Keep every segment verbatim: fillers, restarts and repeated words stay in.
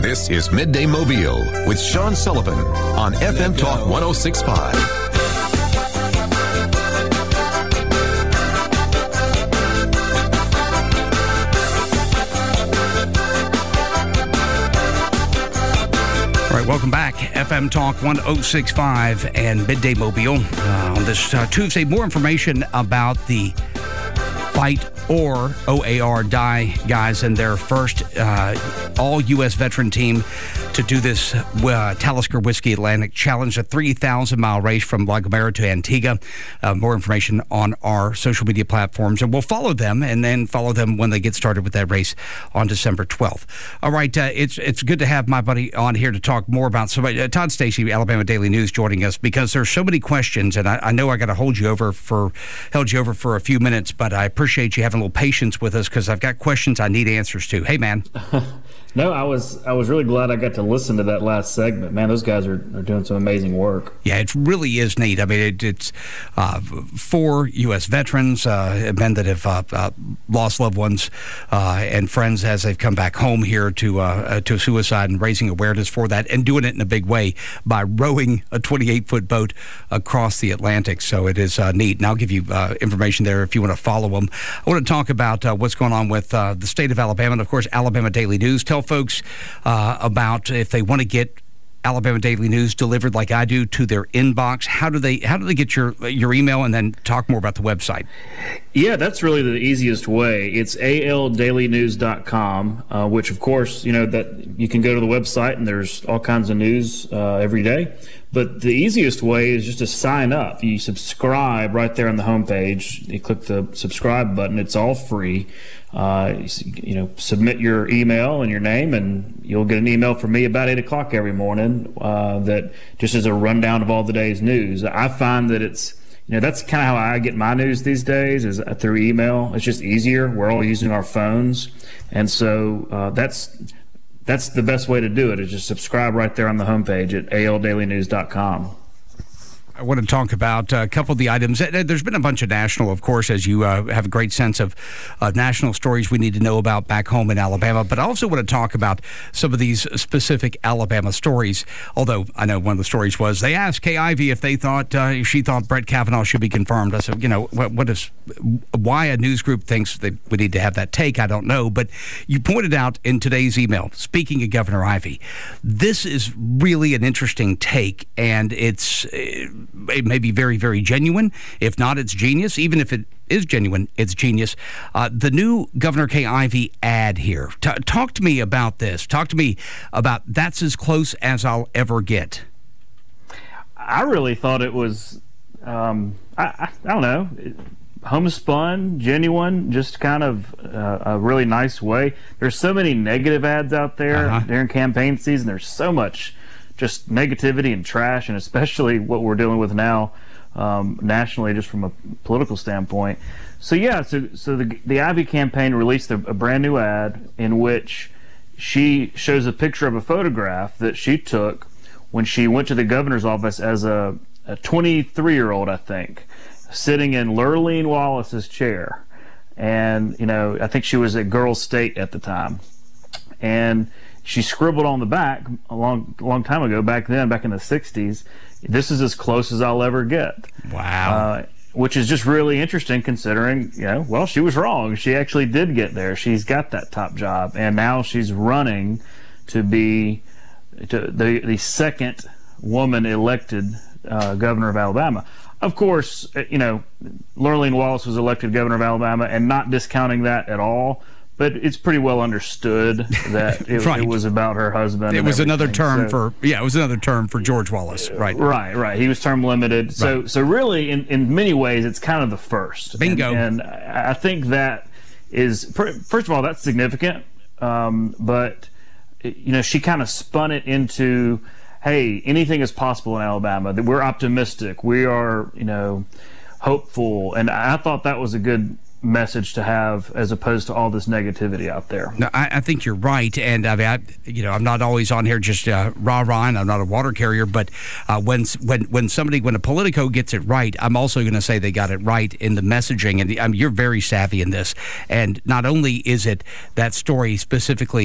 This is Midday Mobile with Sean Sullivan on F M Talk one oh six point five. Welcome back. F M Talk one oh six point five and Midday Mobile. Uh, on this uh, Tuesday, more information about the Fight or O A R Die guys and their first uh, all-U S veteran team to do this uh, Talisker Whiskey Atlantic Challenge, a three thousand mile race from La Gomera to Antigua. Uh, more information on our social media platforms, and we'll follow them and then follow them when they get started with that race on December twelfth. All right, uh, it's it's good to have my buddy on here to talk more about somebody. Uh, Todd Stacey, Alabama Daily News, joining us because there's so many questions, and I, I know I got to hold you over for held you over for a few minutes, but I appreciate you having a little patience with us because I've got questions I need answers to. Hey, man. No, I was I was really glad I got to listen to that last segment. Man, those guys are, are doing some amazing work. Yeah, it really is neat. I mean, it, it's uh, four U S veterans, uh, men that have uh, uh, lost loved ones uh, and friends as they've come back home here to uh, to suicide, and raising awareness for that and doing it in a big way by rowing a twenty-eight foot boat across the Atlantic. So it is uh, neat. And I'll give you uh, information there if you want to follow them. I want to talk about uh, what's going on with uh, the state of Alabama and, of course, Alabama Daily News. Tell folks uh, about if they want to get Alabama Daily News delivered like I do to their inbox. How do they how do they get your your email, and then talk more about the website? Yeah, that's really the easiest way. It's a l daily news dot com, uh, which of course, you know, that you can go to the website and there's all kinds of news uh, every day. But the easiest way is just to sign up. You subscribe right there on the homepage. You click the subscribe button. It's all free. Uh, you know, submit your email and your name, and you'll get an email from me about eight o'clock every morning uh, that just is a rundown of all the day's news. I find that it's, you know, that's kind of how I get my news these days, is through email. It's just easier. We're all using our phones. And so uh, that's that's the best way to do it, is just subscribe right there on the homepage at a l daily news dot com. I want to talk about a couple of the items. There's been a bunch of national, of course, as you uh, have a great sense of uh, national stories we need to know about back home in Alabama. But I also want to talk about some of these specific Alabama stories. Although I know one of the stories was they asked Kay Ivey if they thought uh, if she thought Brett Kavanaugh should be confirmed. I said, you know, what, what is why a news group thinks that we need to have that take, I don't know. But you pointed out in today's email, speaking of Governor Ivey, this is really an interesting take, and it's. Uh, It may be very, very genuine. If not, it's genius. Even if it is genuine, it's genius. Uh, the new Governor Kay Ivey ad here. T- talk to me about this. Talk to me about that's as close as I'll ever get. I really thought it was, um, I, I, I don't know, homespun, genuine, just kind of uh, a really nice way. There's so many negative ads out there uh-huh. during campaign season. There's so much just negativity and trash, and especially what we're dealing with now um, nationally, just from a political standpoint. So yeah, so so the the Ivey campaign released a, a brand new ad in which she shows a picture of a photograph that she took when she went to the governor's office as a, a twenty-three-year-old, I think, sitting in Lurleen Wallace's chair. And, you know, I think she was at Girls State at the time. And she scribbled on the back a long, long time ago, back then, back in the sixties, this is as close as I'll ever get. Wow. Uh, which is just really interesting considering, you know, well, she was wrong. She actually did get there. She's got that top job. And now she's running to be to the, the second woman elected uh, governor of Alabama. Of course, you know, Lurleen Wallace was elected governor of Alabama, and not discounting that at all. But it's pretty well understood that it, right. it was about her husband. It was another term so, for yeah, it was another term for George Wallace, right? Right, right. He was term limited. So, right. so really, in, in many ways, it's kind of the first. Bingo. And, and I think that is, first of all, that's significant. Um, but you know, she kind of spun it into, hey, anything is possible in Alabama. That we're optimistic. We are, you know, hopeful. And I thought that was a good message to have, as opposed to all this negativity out there. No, I, I think you're right, and I mean, I, you know, I'm not always on here just uh, rah rah, and I'm not a water carrier. But uh, when when when somebody when a Politico gets it right, I'm also going to say they got it right in the messaging. And the, I mean, you're very savvy in this. And not only is it that story specifically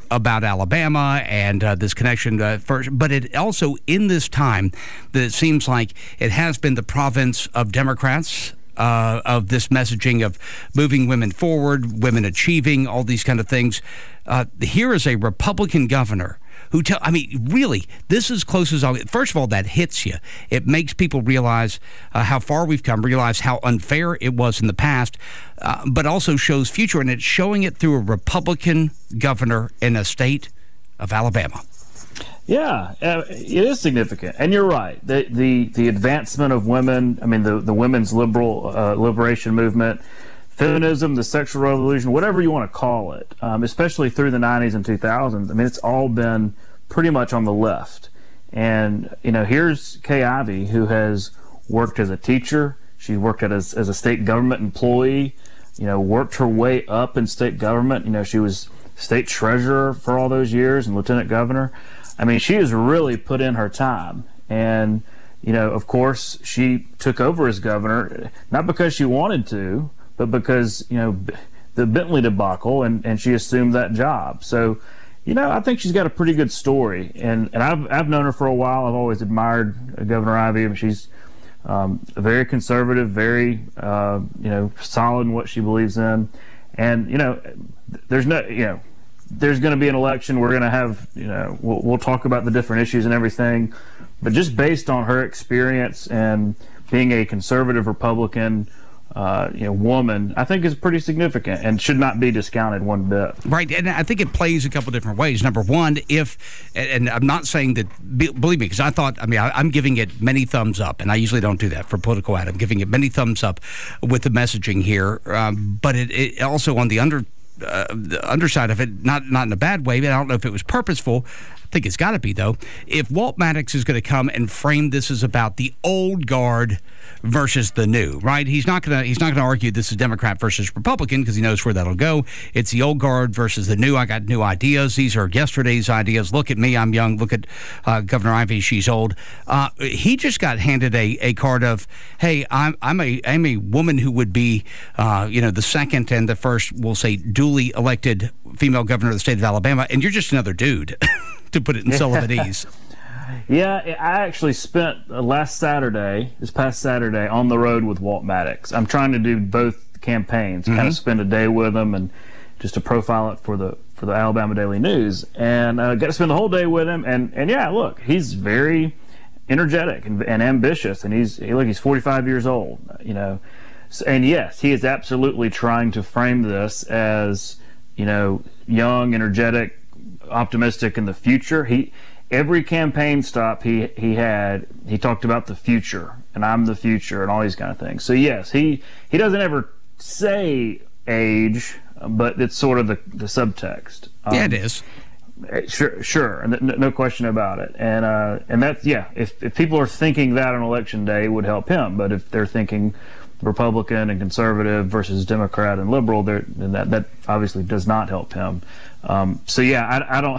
about Alabama and uh, this connection uh, first, but it also in this time that it seems like it has been the province of Democrats. Uh, of this messaging of moving women forward, women achieving, all these kind of things. Uh, here is a Republican governor who tell, I mean, really, this is close as all. First of all, that hits you. It makes people realize uh, how far we've come, realize how unfair it was in the past, uh, but also shows future, and it's showing it through a Republican governor in a state of Alabama. Yeah, uh, it is significant, and you're right. The the, the advancement of women, I mean, the, the women's liberal uh, liberation movement, feminism, the sexual revolution, whatever you want to call it, um, especially through the nineties and two thousands, I mean, it's all been pretty much on the left. And, you know, here's Kay Ivey, who has worked as a teacher. She worked as, as a state government employee, you know, worked her way up in state government. You know, she was state treasurer for all those years and lieutenant governor. I mean, she has really put in her time. And, you know, of course, she took over as governor, not because she wanted to, but because, you know, the Bentley debacle, and, and she assumed that job. So, you know, I think she's got a pretty good story. And, and I've, I've known her for a while. I've always admired Governor Ivey. She's um, very conservative, very, uh, you know, solid in what she believes in. And, you know, there's no, you know, there's going to be an election. We're going to have, you know, we'll, we'll talk about the different issues and everything. But just based on her experience and being a conservative Republican, uh, you know, woman, I think is pretty significant and should not be discounted one bit. Right, and I think it plays a couple different ways. Number one, if, and I'm not saying that, believe me, because I thought, I mean, I, I'm giving it many thumbs up, and I usually don't do that for political ad. I'm giving it many thumbs up with the messaging here, um, but it, it also on the under. Uh, the underside of it, not not in a bad way, but I don't know if it was purposeful. I think it's got to be, though. If Walt Maddox is going to come and frame this as about the old guard versus the new, right? He's not going to he's not going to argue this is Democrat versus Republican because he knows where that'll go. It's the old guard versus the new. I got new ideas. These are yesterday's ideas. Look at me, I'm young. Look at uh, Governor Ivey, she's old. Uh, he just got handed a, a card of, hey, I'm I'm a I'm a woman who would be, uh, you know, the second and the first, we'll say, duly elected female governor of the state of Alabama, and you're just another dude. To put it in Sullivanese. Yeah, I actually spent uh, last Saturday, this past Saturday, on the road with Walt Maddox. I'm trying to do both campaigns, mm-hmm. kind of spend a day with him and just to profile it for the for the Alabama Daily News. And I uh, got to spend the whole day with him. And, and yeah, look, he's very energetic and, and ambitious. And he's he, look, he's forty-five years old, you know. So, and yes, he is absolutely trying to frame this as, you know, young, energetic, optimistic in the future. He every campaign stop he he had, he talked about the future, and I'm the future, and all these kind of things. So yes, he he doesn't ever say age, but it's sort of the the subtext. Um, yeah, it is. Sure, sure, and no, no question about it. And uh, and that's yeah. If if people are thinking that on election day, it would help him. But if they're thinking Republican and conservative versus Democrat and liberal, then that that obviously does not help him. Um, so yeah, I, I don't.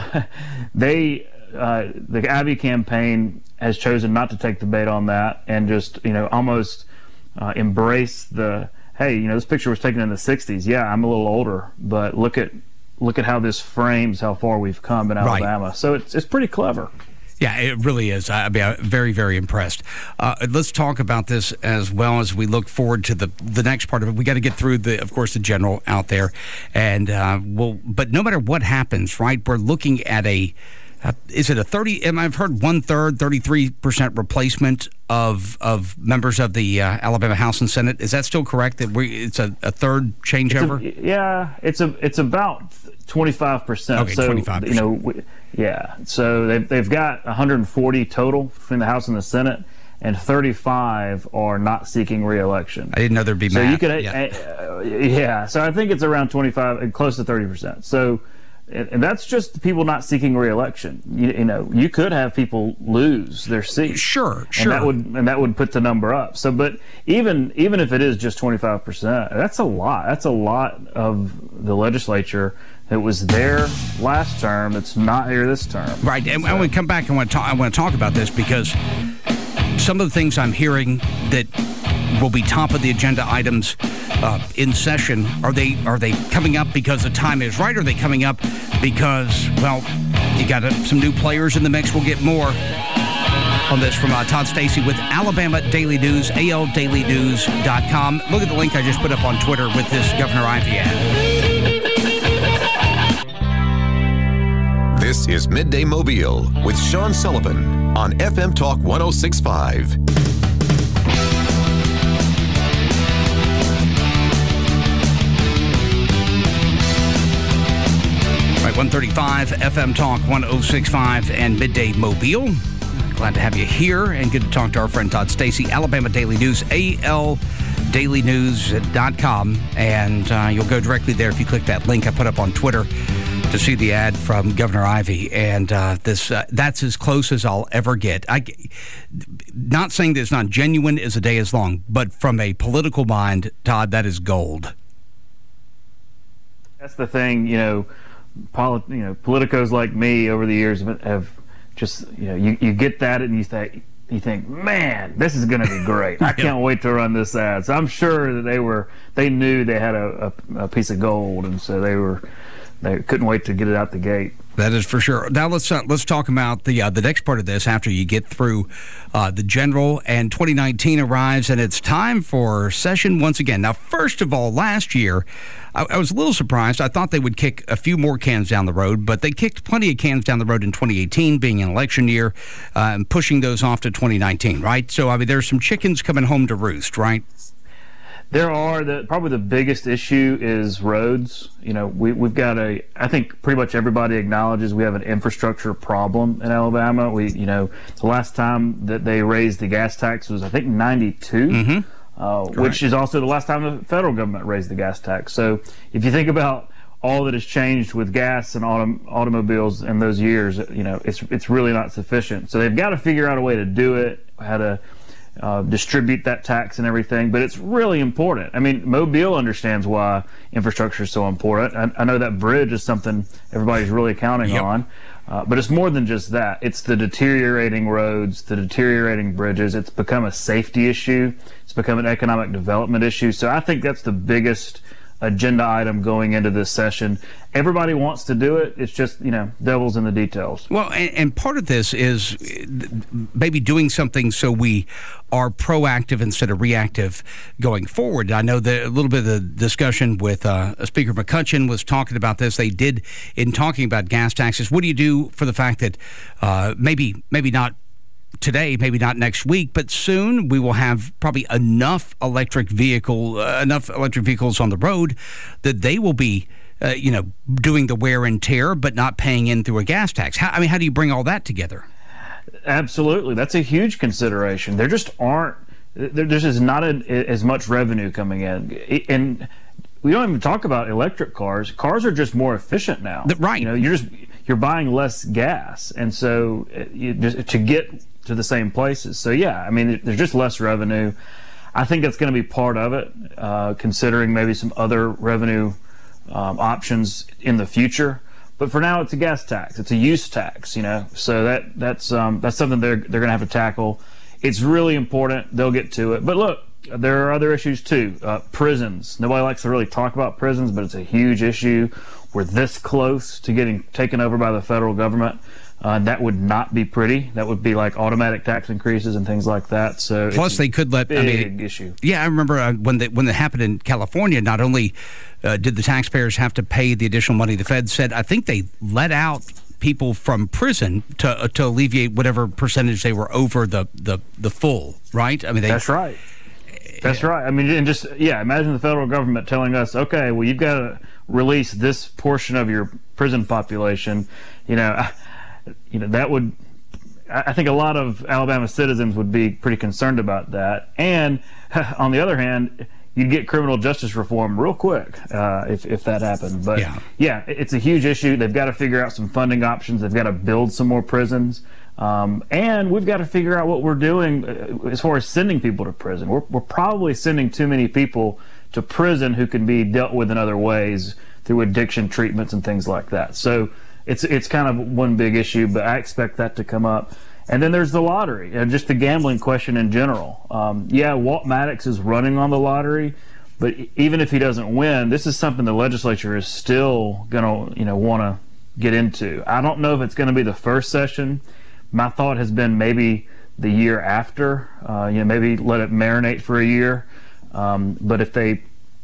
They uh, the Ivey campaign has chosen not to take the bait on that and just you know almost uh, embrace the hey you know this picture was taken in the sixties. Yeah, I'm a little older, but look at look at how this frames how far we've come in Alabama. Right. So it's it's pretty clever. Yeah, it really is. I mean, I'm very, very impressed. Uh, let's talk about this as well as we look forward to the the next part of it. We got to get through the, of course, the general out there, and uh, we'll. But no matter what happens, right? We're looking at a. Uh, is it a thirty? I've heard one third, thirty-three percent replacement of of members of the uh, Alabama House and Senate. Is that still correct? That we it's a, a third changeover? It's a, yeah, it's a it's about twenty-five percent. Okay, so, twenty-five percent. You know, we, yeah. So they've they've got one hundred forty total between the House and the Senate, and thirty-five are not seeking re-election. I didn't know there'd be so math. You could, yeah. Uh, yeah. So I think it's around twenty-five and close to thirty percent. So. And that's just the people not seeking re-election. You, you know, you could have people lose their seat. Sure, sure. And that would and that would put the number up. So, but even even if it is just twenty-five percent, that's a lot. That's a lot of the legislature that was there last term. That's not here this term. Right. And so. When we come back, I want to talk. I want to talk about this because some of the things I'm hearing that will be top of the agenda items uh, in session. Are they are they coming up because the time is right? Or are they coming up because, well, you got uh, some new players in the mix? We'll get more on this from uh, Todd Stacy with Alabama Daily News, A L daily news dot com. Look at the link I just put up on Twitter with this Governor Ivey ad. This is Midday Mobile with Sean Sullivan on F M Talk one oh six point five. Right, one thirty-five F M Talk one oh six point five and Midday Mobile. Glad to have you here and good to talk to our friend Todd Stacy, Alabama Daily News, A L daily news dot com. And uh, you'll go directly there if you click that link I put up on Twitter to see the ad from Governor Ivey. And uh, this uh, that's as close as I'll ever get. I, not saying that it's not genuine as a day is long, but from a political mind, Todd, that is gold. That's the thing, you know, poli- you know, politicos like me over the years have, have just, you know, you, you get that and you think, you think, man, this is going to be great. I can't wait to run this ad. So I'm sure that they were, they knew they had a, a, a piece of gold, and so they were, they couldn't wait to get it out the gate. That is for sure. Now let's uh, let's talk about the uh, the next part of this after you get through uh, the general, and twenty nineteen arrives and it's time for session once again. Now, first of all, last year I, I was a little surprised. I thought they would kick a few more cans down the road, but they kicked plenty of cans down the road in twenty eighteen, being an election year, uh, and pushing those off to twenty nineteen. Right? So I mean, there's some chickens coming home to roost, right? There are. The, probably the biggest issue is roads. You know, we, we've got a, I think pretty much everybody acknowledges we have an infrastructure problem in Alabama. We, you know, the last time that they raised the gas tax was, I think, ninety-two, mm-hmm. uh, which is also the last time the federal government raised the gas tax. So if you think about all that has changed with gas and autom- automobiles in those years, you know, it's it's really not sufficient. So they've got to figure out a way to do it, how to Uh, distribute that tax and everything, but it's really important. I mean, Mobile understands why infrastructure is so important. I, I know that bridge is something everybody's really counting yep. on, uh, but it's more than just that. It's the deteriorating roads, the deteriorating bridges. It's become a safety issue. It's become an economic development issue. So I think that's the biggest agenda item going into this session. Everybody wants to do it. It's just, you know, devil's in the details. Well, and, and part of this is maybe doing something so we are proactive instead of reactive going forward. I know that a little bit of the discussion with uh, Speaker McCutcheon was talking about this. They did in talking about gas taxes. What do you do for the fact that uh, maybe maybe not today, maybe not next week, but soon we will have probably enough electric vehicle, uh, enough electric vehicles on the road that they will be, uh, you know, doing the wear and tear, but not paying in through a gas tax. How, I mean, how do you bring all that together? Absolutely, that's a huge consideration. There just aren't. There, there's just not a, as much revenue coming in, and we don't even talk about electric cars. Cars are just more efficient now. Right. You know, you're just you're buying less gas, and so you just to get to the same places. So yeah, I mean, there's just less revenue. I think that's going to be part of it, uh, considering maybe some other revenue um, options in the future. But for now, it's a gas tax. It's a use tax, you know. So that that's um, that's something they're they're going to have to tackle. It's really important. They'll get to it. But look, there are other issues too. Uh, prisons. Nobody likes to really talk about prisons, but it's a huge issue. We're this close to getting taken over by the federal government. Uh, that would not be pretty. That would be like automatic tax increases and things like that. So plus, they could let. Big I mean, issue. Yeah, I remember uh, when that when that happened in California. Not only uh, did the taxpayers have to pay the additional money, the Fed said I think they let out people from prison to uh, to alleviate whatever percentage they were over the the, the full. Right? I mean, they, that's right. That's right. I mean, and just yeah, imagine the federal government telling us, okay, well, you've got to release this portion of your prison population. You know. You know, that would, I think a lot of Alabama citizens would be pretty concerned about that. And on the other hand, you'd get criminal justice reform real quick uh, if, if that happened. But yeah. yeah, it's a huge issue. They've got to figure out some funding options. They've got to build some more prisons. Um, and we've got to figure out what we're doing as far as sending people to prison. We're, we're probably sending too many people to prison who can be dealt with in other ways through addiction treatments and things like that. So It's it's kind of one big issue, but I expect that to come up. And then there's the lottery, and just the gambling question in general. Um, yeah, Walt Maddox is running on the lottery, but even if he doesn't win, this is something the legislature is still going to, you know, want to get into. I don't know if it's going to be the first session. My thought has been maybe the year after. Uh, you know, maybe let it marinate for a year. Um, but if they,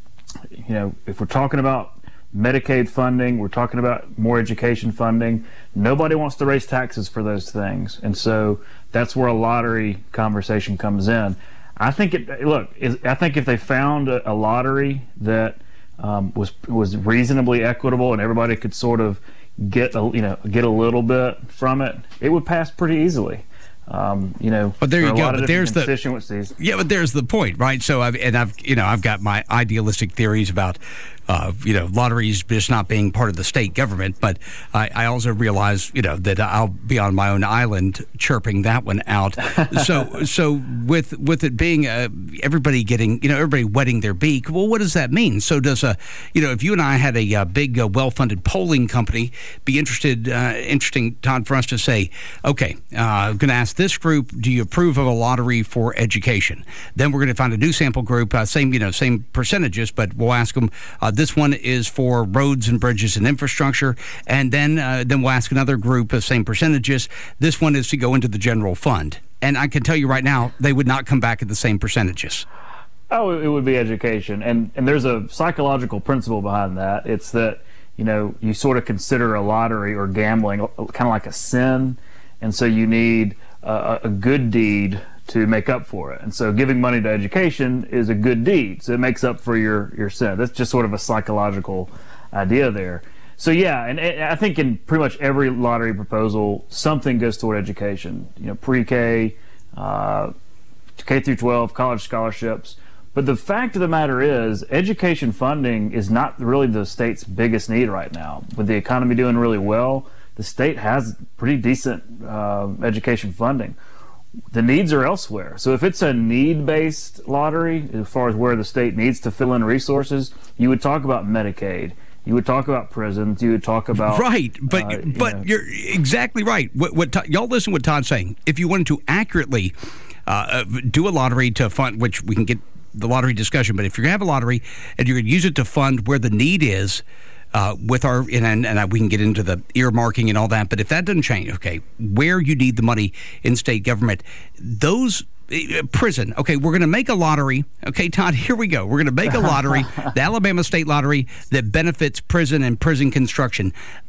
you know, if we're talking about Medicaid funding, we're talking about more education funding, nobody wants to raise taxes for those things. And so that's where a lottery conversation comes in. I think it, look, I think if they found a, a lottery that um, was was reasonably equitable and everybody could sort of get a, you know, get a little bit from it, it would pass pretty easily. Um, you know, but there you go. But there's the constituencies. Yeah, but there's the point, right? So I've and I've you know I've got my idealistic theories about uh, you know lotteries just not being part of the state government, but I, I also realize you know that I'll be on my own island chirping that one out. so so with with it being uh, everybody getting you know everybody wetting their beak. Well, what does that mean? So does a you know if you and I had a, a big uh, well-funded polling company be interested uh, interesting Todd for us to say, okay, uh, I'm going to ask this group, do you approve of a lottery for education? Then we're going to find a new sample group, uh, same you know same percentages, but we'll ask them. Uh, this one is for roads and bridges and infrastructure, and then uh, then we'll ask another group of same percentages. This one is to go into the general fund, and I can tell you right now, they would not come back at the same percentages. Oh, it would be education, and and there's a psychological principle behind that. It's that you know you sort of consider a lottery or gambling kind of like a sin, and so you need a, a good deed to make up for it. And so giving money to education is a good deed. So it makes up for your, your sin. That's just sort of a psychological idea there. So yeah, and, and I think in pretty much every lottery proposal, something goes toward education. You know, pre-K, uh, K through twelve, college scholarships. But the fact of the matter is, education funding is not really the state's biggest need right now. With the economy doing really well, the state has pretty decent uh, education funding. The needs are elsewhere. So if it's a need-based lottery, as far as where the state needs to fill in resources, you would talk about Medicaid. You would talk about prisons. You would talk about right, but uh, you but know. You're exactly right. What, what Todd, y'all listen to what Todd's saying. If you wanted to accurately uh, do a lottery to fund, which we can get the lottery discussion, but if you're going to have a lottery and you're going to use it to fund where the need is. Uh, with our and, and we can get into the earmarking and all that, but if that doesn't change, okay, where you need the money in state government, those uh, prison, okay, we're going to make a lottery, okay, Todd, here we go. We're going to make a lottery, the Alabama State Lottery that benefits prison and prison construction.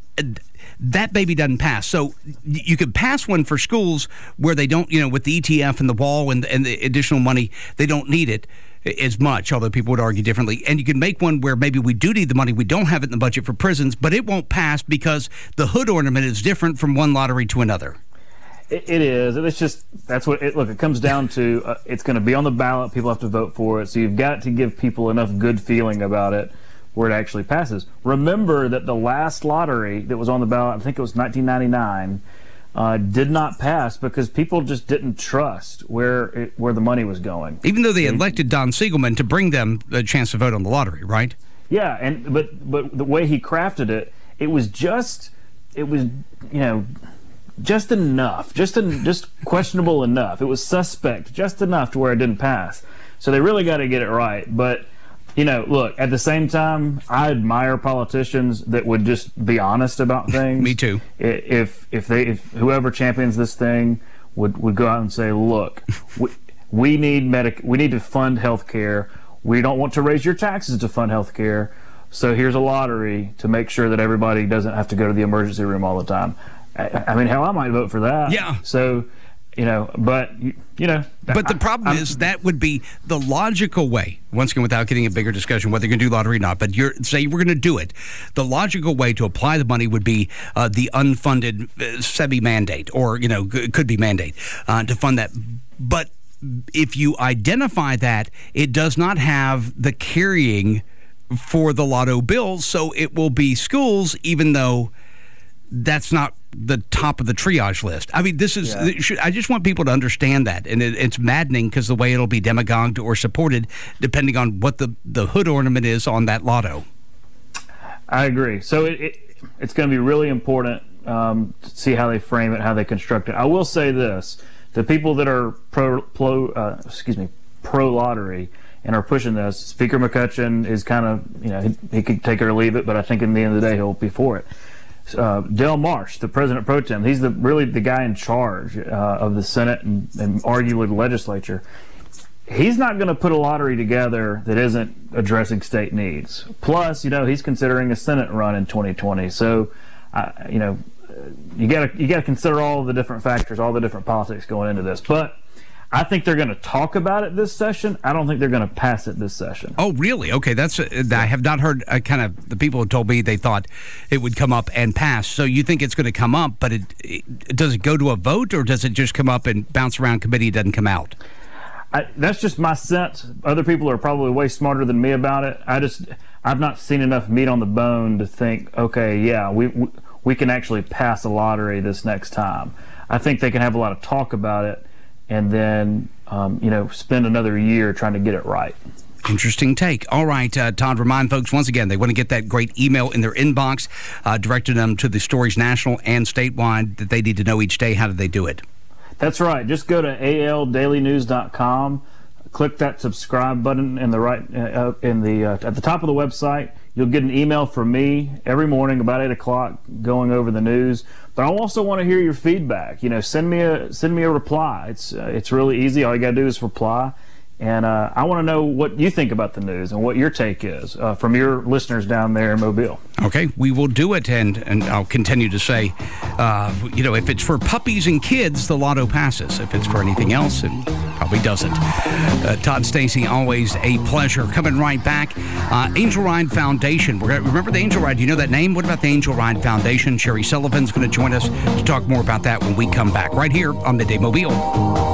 That baby doesn't pass. So you could pass one for schools where they don't, you know, with the E T F and the wall and, and the additional money, they don't need it as much, although people would argue differently. And you can make one where maybe we do need the money, we don't have it in the budget for prisons, but it won't pass because the hood ornament is different from one lottery to another. It, it is. It's just, that's what, it, look, it comes down to, uh, it's going to be on the ballot, people have to vote for it, so you've got to give people enough good feeling about it where it actually passes. Remember that the last lottery that was on the ballot, I think it was nineteen ninety-nine, Uh, did not pass because people just didn't trust where it, where the money was going. Even though they elected Don Siegelman to bring them a chance to vote on the lottery, right? Yeah, and but but the way he crafted it, it was just it was you know just enough, just en- just questionable enough. It was suspect, just enough to where it didn't pass. So they really got to get it right, but. You know, look, at the same time, I admire politicians that would just be honest about things. Me too. If if they if whoever champions this thing would, would go out and say, look, we, we need medic we need to fund health care. We don't want to raise your taxes to fund health care. So here's a lottery to make sure that everybody doesn't have to go to the emergency room all the time. I, I mean, hell, I might vote for that. Yeah. So, you know, but, you know. But the problem I, is that would be the logical way, once again, without getting a bigger discussion whether you're going to do lottery or not, but you're say we're going to do it. The logical way to apply the money would be uh, the unfunded uh, SEBI mandate, or, you know, g- could be mandate uh, to fund that. But if you identify that, it does not have the carrying for the lotto bills, so it will be schools, even though that's not the top of the triage list. I mean, this is, yeah. I just want people to understand that. And it, it's maddening because the way it'll be demagogued or supported, depending on what the, the hood ornament is on that lotto. I agree. So it, it it's going to be really important um, to see how they frame it, how they construct it. I will say this: the people that are pro, pro uh, excuse me, pro lottery and are pushing this, Speaker McCutcheon is kind of, you know, he, he could take it or leave it, but I think in the end of the day he'll be for it. Uh, Del Marsh, the president pro tem, he's the really the guy in charge uh, of the Senate and, and arguably the legislature. He's not going to put a lottery together that isn't addressing state needs. Plus, you know, he's considering a Senate run in twenty twenty. So, uh, you know, you got to you got to consider all the different factors, all the different politics going into this. But I think they're going to talk about it this session. I don't think they're going to pass it this session. Oh, really? Okay, that's. Uh, I have not heard. Uh, kind of the people who told me they thought it would come up and pass. So you think it's going to come up, but it, it does it go to a vote, or does it just come up and bounce around committee? It doesn't come out. I, that's just my sense. Other people are probably way smarter than me about it. I just I've not seen enough meat on the bone to think, okay, yeah, we we, we can actually pass a lottery this next time. I think they can have a lot of talk about it, and then, um, you know, spend another year trying to get it right. Interesting take. All right, uh, Todd, remind folks once again, they want to get that great email in their inbox, uh, directing them to the stories national and statewide that they need to know each day. How do they do it? That's right. Just go to A L daily news dot com, click that subscribe button in the right uh, in the uh, at the top of the website. You'll get an email from me every morning about eight o'clock going over the news. But I also want to hear your feedback. You know, send me a send me a reply. It's uh, it's really easy. All you got to do is reply. And uh, I want to know what you think about the news and what your take is uh, from your listeners down there in Mobile. Okay, we will do it, and, and I'll continue to say, uh, you know, if it's for puppies and kids, the lotto passes. If it's for anything else, it probably doesn't. Uh, Todd Stacy, always a pleasure. Coming right back, uh, Angel Ride Foundation. We're gonna, remember the Angel Ride? Do you know that name? What about the Angel Ride Foundation? Sherry Sullivan's going to join us to talk more about that when we come back, right here on Midday Mobile.